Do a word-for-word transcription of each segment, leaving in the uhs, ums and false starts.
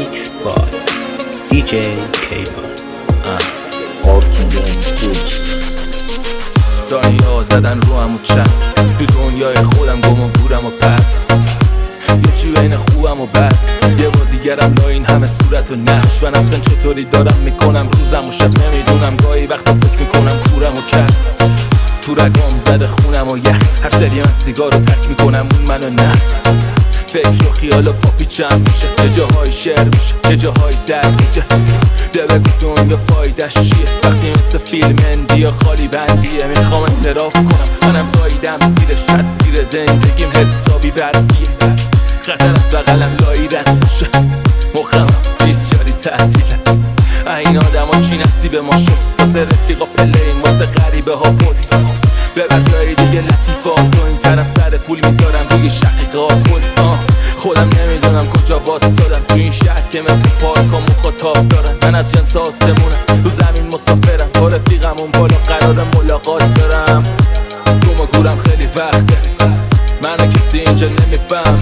Remix by دی جی کیوان. ثانیه ها زدن رو هم و چند تو دنیای خودم گم و گورم و پرت، یه چی بین خوبم و بد، یه بازیگرم لا این همه صورت و نقش. من اصلا چطوری دارم میکنم روزم و شب نمیدونم، گاهی وقتا فکر میکنم کورم و کرد تو رگام زده خونم و یخ. هر سری من سیگار رو تک میکنم اون منو نه، فکر و خیال و پاپیچم میشه، یه جاهای شعر میشه یه جاهای سر میجه. ده بگو دنیا فایدش چیه وقتی مثل فیلم اندی یا خالی بندیه. میخوام اعتراف کنم منم زاییدم زیرش، تصویر زندگیم حسابی برفیه. خطر از بغلم لایی رد میشه، مخمم بیسیاری تعطیله. این آدم ها چی نصیب ما شد، واسه رفیقا پلیم واسه غریبه ها پلی. ببر جای دیگه لطیفات تو این طرف سر پول میذارم روی شقیقات پل. خودم نمیدونم کجا واسدادم تو این شهر که مثل پارک ها مخاطاب دارن. من از جنس آسمونم رو زمین مسافرم، با رفیقم اون بالا قرار ملاقات دارم. گم و گورم خیلی وقته، منو کسی اینجا نمیفهم.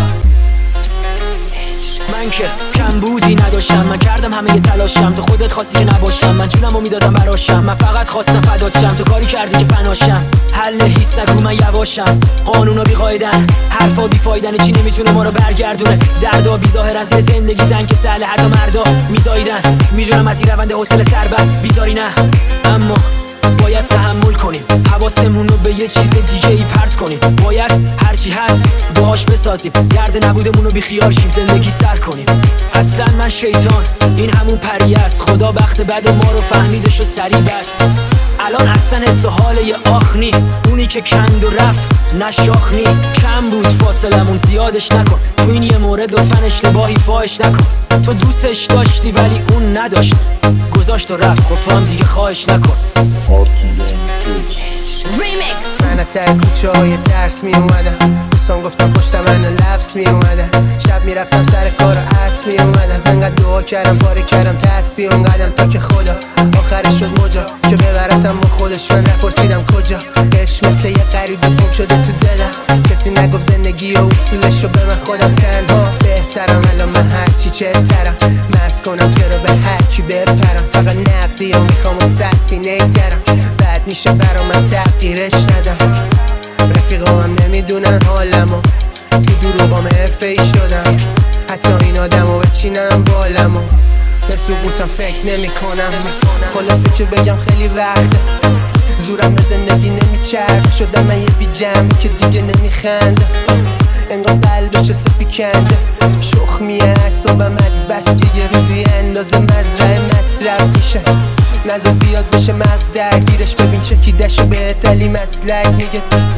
من که کم بودی نداشتم، من کردم همه ی تلاشم، تو خودت خواستی که نباشم، من جونمو میدادم براشم. من فقط خواستم فدات شم، تو کاری کردی که فناشم. حل هیچ نگو من یواشم، قانونا بی قاعدن، حرفا بی فایدن، چی نمیتونه ما رو برگردونه. دردا بی ظاهر از زندگی زن که سهله حتی مردا میزایدن. میدونم از این روند حوصله سربر بیزاری نه، اما باید تحمل کنیم، حواسمون رو به یه چیز دیگه ای پرت کنیم. باید هرچی هست باهاش بسازیم، درد نبودمون رو بی خیال شیم، زندگی سر کنیم. اصلا من شیطان این همون پری است، خدا بخت بد ما رو فهمیدش و سری بست. الان اصلا حس و حال یه آخنی، اونی که کند و رفت نشاخنی. کم بود فاصلمون زیادش نکن، تو این یه مورد لطفا اشتباهی فاش نکن. تو دوستش داشتی ولی اون نداشت، گذاشت و رفت، خب تو هم دیگه خواهش نکن. من از ته کوچه های ترس می اومدم، دوستان گفتم پشت من لفظ می اومدم. شب می رفتم سر کار عصر می اومدم، انقدر دعا کردم پاره کردم تسبیح اون قدم تا که خدا آخرش شد مجا که ببرتم با خودش. من نپرسیدم کجا، عشق مثل یه غریب گم شده تو دلم. کسی نگفت زندگی و اصولش رو به من، خودم تنها بهترم. الان من هرچی چهترم، مست کنم چرا به هرکی بپرم. فقط نقدی و میخوام و سطحی نگرم، بد میشه برا من تغییرش ندم. رفیقام هم نمیدونن حالمو، تو دروغام حرفه ای شدم. حتی این آدمو بچینم بالمو، به سقوطم فکر نمی کنم. خلاصه که بگم خیلی وقته زورم به زندگی نمیچرد، شدم من یه بی جمع که دیگه نمیخنده. انگار قلبه چه سپی کنده، شخ میه اعصابم از بس دیگه. روزی اندازه مزرعه مصرف میشه، نظر زیاد بشه مغز درگیرش. ببین چکیدشو به علی مسلک میگه.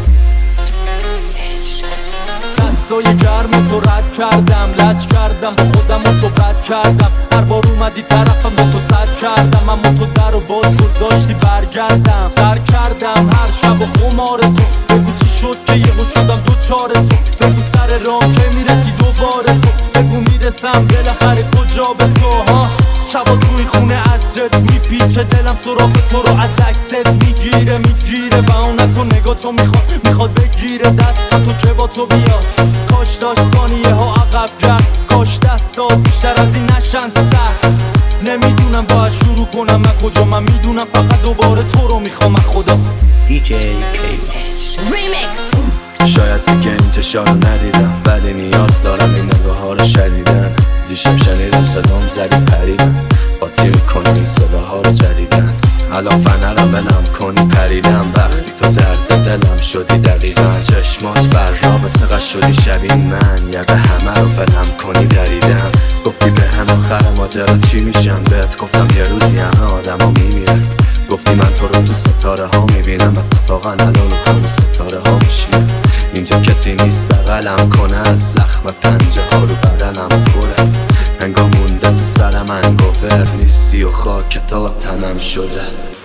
دستای گرم تو رد کردم، لج کردم با خودم و تو بد کردم. هر بار اومدی طرفم با تو سد کردم، اما تو در و باز گذاشتی برگردم. سر کردم هر شب و خمار تو، بگو چی شد که یهو شدم دوچار تو. بگو سر راه که میرسی دوباره تو، بگو میرسم بالاخره کجا به تو. ها شبا توی خونه عطرت میپیچه، دلم سراغ تو رو از عکست میگیره میگیره. و اون تو نگاه تو میخواد میخواد بگیره دست تو که با تو بیاد. کاش داشت ثانیه ها عقب گرد، کاش دستات بیشتر از این نشن سر. نمیدونم باید شروع کنم من کجا، من میدونم فقط دوباره تو رو میخوام من خدا. دی جی کیوان. شاید دیگه انتشار رو ندیدم، ولی نیاز دارم این نگاه ها رو شدیدن. دیشب شنیدم صدام زدی پریدم، قاطی میکنم این صداها رو جدیدن. الان فنرم بلم کنی پریدم، وقتی تو درد دلم شدی دقیقا. چشمات بر رابه چقدر شدی شبیه من، یقه همه رو بلم کنی دریدم. گفتی به هم آخر ماجرا چی میشم، بهت گفتم یه روزی همه آدم ها میمیرن. گفتی من تو رو تو ستاره ها میبینم، اتفاقا الان رو همون ستاره ها میشینم. اینجا کسی نیست بغلم کنه، از زخم پنجه ها رو بدنم پره. انگار مونده تو سر من گوور نیستی و خاک تا تنم شده.